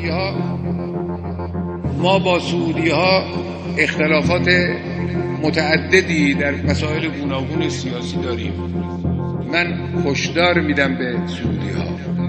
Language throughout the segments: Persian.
سعودی ها، ما با سعودی ها اختلافات متعددی در مسائل گوناگون سیاسی داریم. من هشدار میدم به سعودی ها،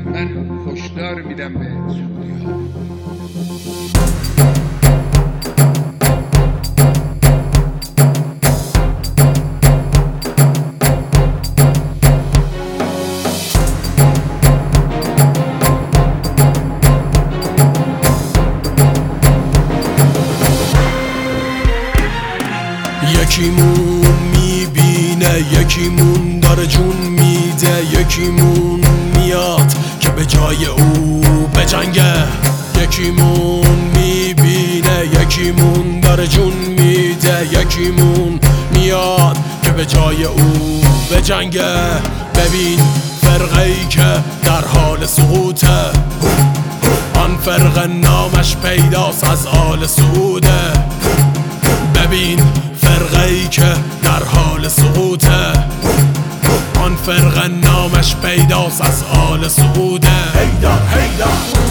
یکیمون میبینه، یکیمون داره جون میده، یکیمون میاد که به جای او بجنگه. یکیمون میبینه، یکیمون داره جون میده، یکیمون میاد که به جای او بجنگه. ببین فرقه‌ای که در حال سقوطه، آن فرقه نامش پیداست از آل سعوده. ببین فرقه‌ای که در حال سقوطه، آن فرقه نامش پیداست از آل سعوده. هیدر هیدر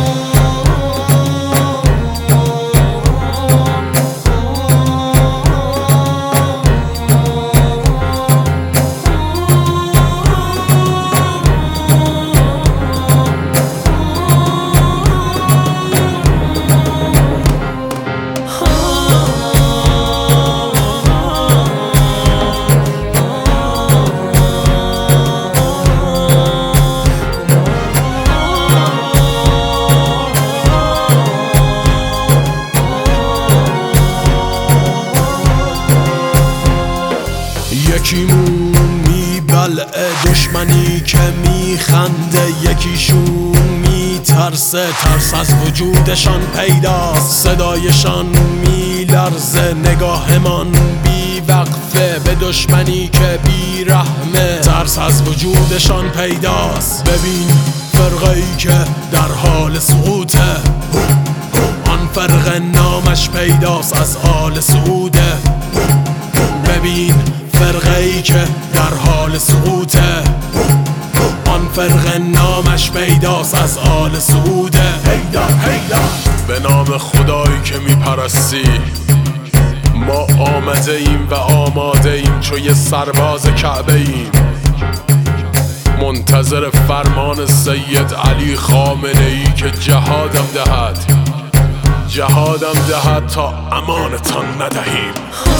یکیمون میبلعه دشمنی که میخنده، یکیشون میترسه ترس از وجودشان پیداست. صدایشان میلرزه، نگاهمان بیوقفه به دشمنی که بیرحمه، ترس از وجودشان پیداست. ببین فرقه‌ای که در حال سقوطه، آن فرقه نامش پیداست از آل سعوده. ببین فرقه‌ای که در حال سقوطه، آن فرقه نامش پیداست از آل سعوده. هیدر هیدر به نام خدایی که میپرستی، ما آمده ایم و آماده ایم چو یه سرباز کعبه ایم، منتظر فرمان سید علی خامنه ای که جهادم دهد تا امانتان ندهیم.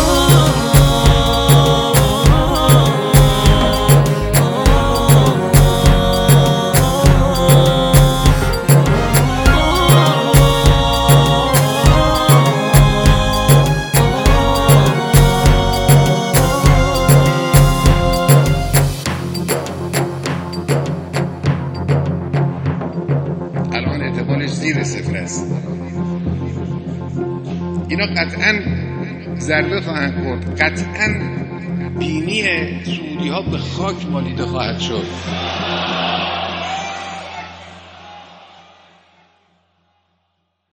الان اعتبارش زیر صفر است. اینا قطعا ضربه خواهند خورد، قطعا بینی سعودی ها به خاک مالیده خواهد شد.